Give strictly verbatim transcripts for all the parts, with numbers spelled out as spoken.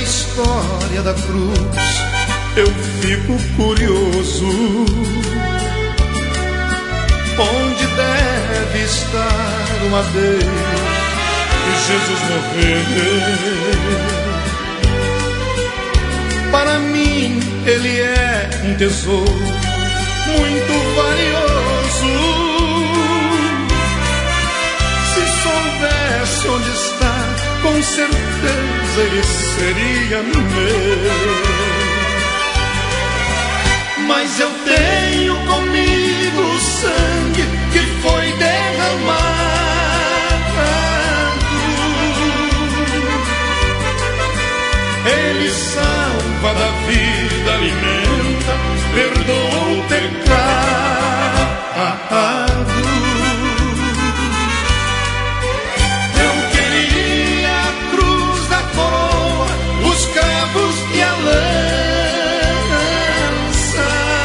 história da cruz, eu fico curioso. Onde deve estar o madeiro que Jesus morreu? Para mim ele é um tesouro muito valioso. Se soubesse onde está, com certeza ele seria meu. Mas eu tenho comigo o sangue que foi derramado. Ele salva da vida, alimenta, perdoa o pecado. Eu queria a cruz da coroa, os cravos e a lança.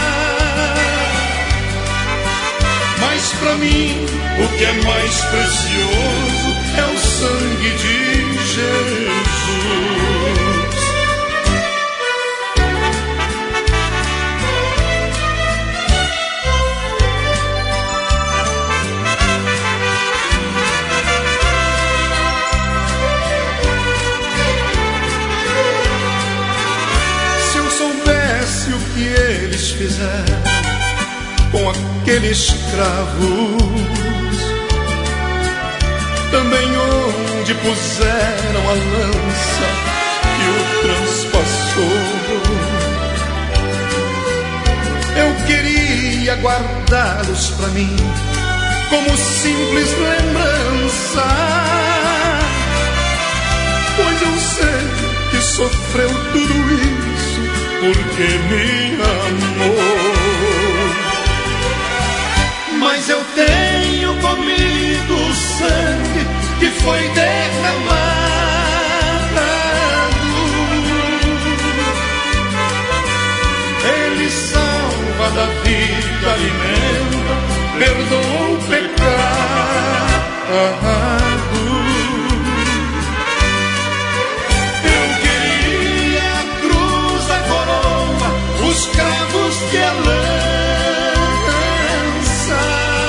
Mas pra mim o que é mais precioso é o sangue de Jesus. Que eles fizeram com aqueles escravos, também onde puseram a lança que o transpassou. Eu queria guardá-los pra mim como simples lembrança, pois eu sei que sofreu tudo isso porque me amou. Mas eu tenho comigo o sangue que foi derramado. Ele salva da vida, alimenta, perdoa o pecado. Os cravos que a lança.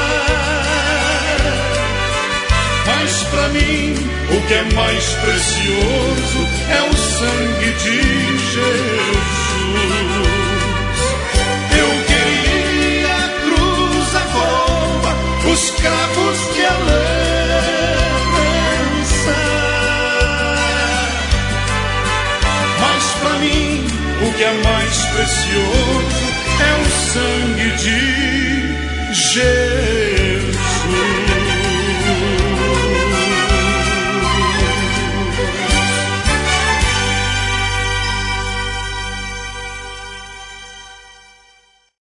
Mas pra mim o que é mais precioso é o sangue de Jesus. Eu queria a cruz, a coroa, os cravos que a lança. Mas pra mim o que é mais precioso é o sangue de Jesus.